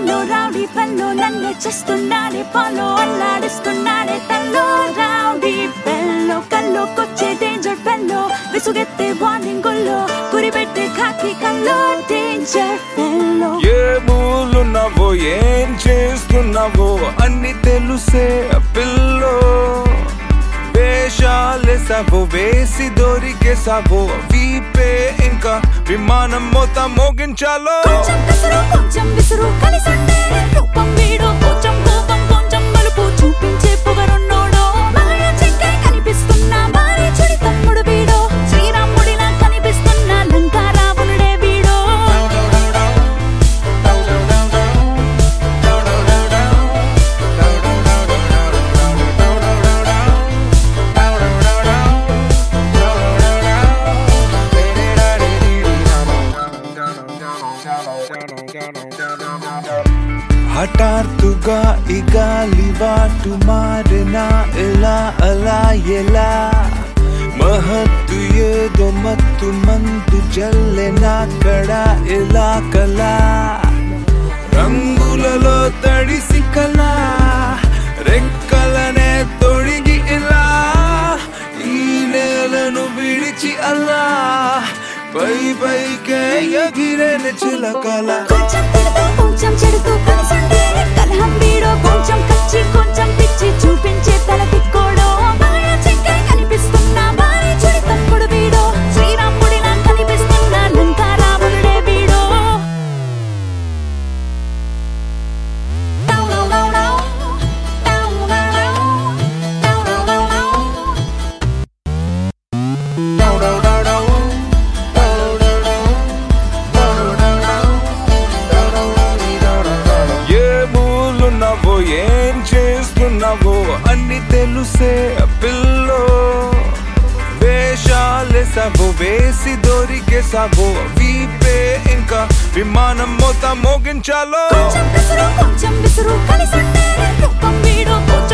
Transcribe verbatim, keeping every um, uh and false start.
fellow, rowdy fellow, నన్నే చేస్తున్నాడే follow, అల్లాడిస్తున్నాడే తల్లో. Rowdy fellow, కల్లోకొచ్చే danger fellow, విసుగెత్తే warning గుల్లో, గురిపెట్టే ఖాకి కల్లో. Danger fellow. ఏ మూలున్నావో ఏం చేస్తున్నావో అన్ని తెలుసే పిల్లో. వేషాలేసావో వేసి దొరికేసావో వీపే ఇంకా విమానం మొత్తం మోగించాలో. కొంచెం కసరు కొంచెం విసురు కలిసండే రూపం వీడో, కొంచెం కోపం కొంచెం మలుపు చూపించే పొగరున్నోడో. మాయ చెక్కే కనిపిస్తున్నా భారీ చెడి తమ్ముడు వీడో, శ్రీరాముడిలా కనిపిస్తున్న లంకా రావణుడే వీడో. హఠాత్తుగా ఈ గాలివాటు మారినా ఎలా అలా ఎలా, మహత్తు ఏదో మత్తు మందు జల్లెనాక్కడ ఎలా కలా. రంగులలో తడిసి కలా రెక్కలనే తొడిగి ఇలా, ఈ నేలను విడిచి అలా పై పైకే ఎగిరేన చిలకల. కొంచెం తిడుతూ కొంచెం చెడుతూ కలిసండే కలహం వీడో, కొంచెం కచ్చి కొంచెం పిచ్చి చూపించే తల తిక్కోడో. మాయ చెక్కే కనిపిస్తున్నా భారీ చెడి తమ్ముడు వీడో, శ్రీరాముడిలా కనిపిస్తున్న లంకా రావణుడే వీడో. ఏం చేస్తున్నావో అన్ని తెలుసే పిల్లో. వేషాలేసావో వేసి దొరికేసావో వీపే ఇంకా విమానం మొత్తం మోగించాలో. కొంచెం కసరు కొంచెం విసురు కలిసండే రూపం వీడో.